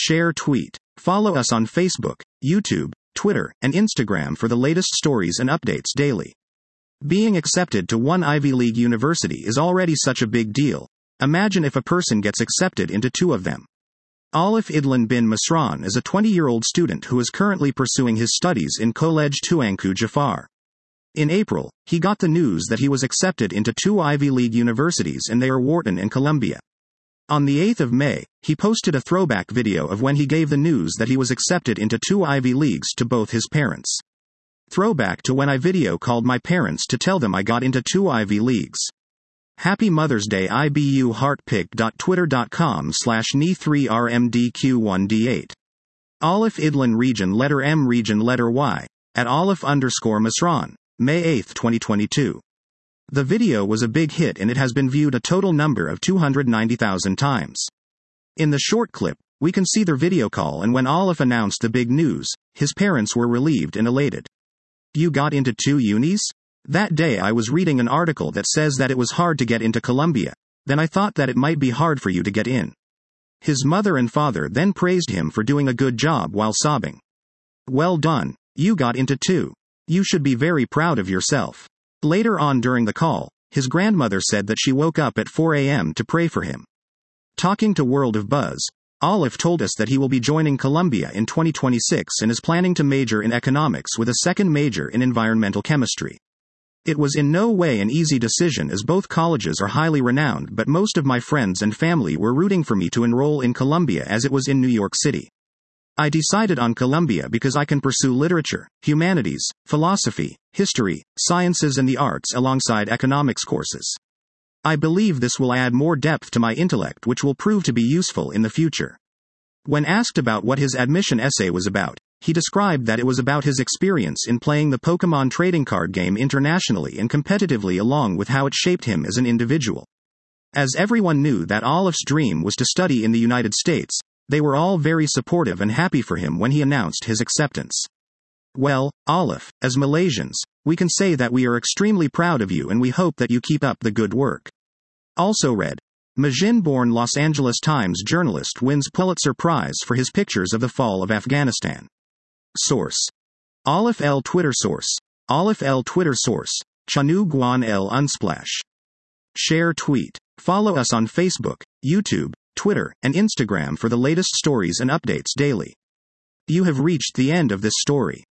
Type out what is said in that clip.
Share tweet. Follow us on Facebook, YouTube, Twitter, and Instagram for the latest stories and updates daily. Being accepted to one Ivy League university is already such a big deal. Imagine if a person gets accepted into two of them. Alif Idlan bin Masran is a 20-year-old student who is currently pursuing his studies in College Tuanku Jafar. In April, he got the news that he was accepted into two Ivy League universities, and they are Wharton and Columbia. On the 8th of May, he posted a throwback video of when he gave the news that he was accepted into two Ivy Leagues to both his parents. Throwback to when I video called my parents to tell them I got into two Ivy Leagues. Happy Mother's Day IBU heartpic.twitter.com/ni3rmdq1d8. Alif Idlan region letter M region letter Y, at Alif_Masran, May 8, 2022. The video was a big hit and it has been viewed a total number of 290,000 times. In the short clip, we can see their video call, and when Alif announced the big news, his parents were relieved and elated. You got into two unis? That day I was reading an article that says that it was hard to get into Columbia, then I thought that it might be hard for you to get in. His mother and father then praised him for doing a good job while sobbing. Well done, you got into two. You should be very proud of yourself. Later on during the call, his grandmother said that she woke up at 4 a.m. to pray for him. Talking to World of Buzz, Alif told us that he will be joining Columbia in 2026 and is planning to major in economics with a second major in environmental chemistry. It was in no way an easy decision as both colleges are highly renowned, but most of my friends and family were rooting for me to enroll in Columbia as it was in New York City. I decided on Columbia because I can pursue literature, humanities, philosophy, history, sciences and the arts alongside economics courses. I believe this will add more depth to my intellect, which will prove to be useful in the future. When asked about what his admission essay was about, he described that it was about his experience in playing the Pokemon trading card game internationally and competitively, along with how it shaped him as an individual. As everyone knew that Alif's dream was to study in the United States, they were all very supportive and happy for him when he announced his acceptance. Well, Alif, as Malaysians, we can say that we are extremely proud of you and we hope that you keep up the good work. Also read, Majin-born Los Angeles Times journalist wins Pulitzer Prize for his pictures of the fall of Afghanistan. Source. Alif L Twitter source. Alif L Twitter source. Chanu Guan L Unsplash. Share tweet. Follow us on Facebook, YouTube, Twitter, and Instagram for the latest stories and updates daily. You have reached the end of this story.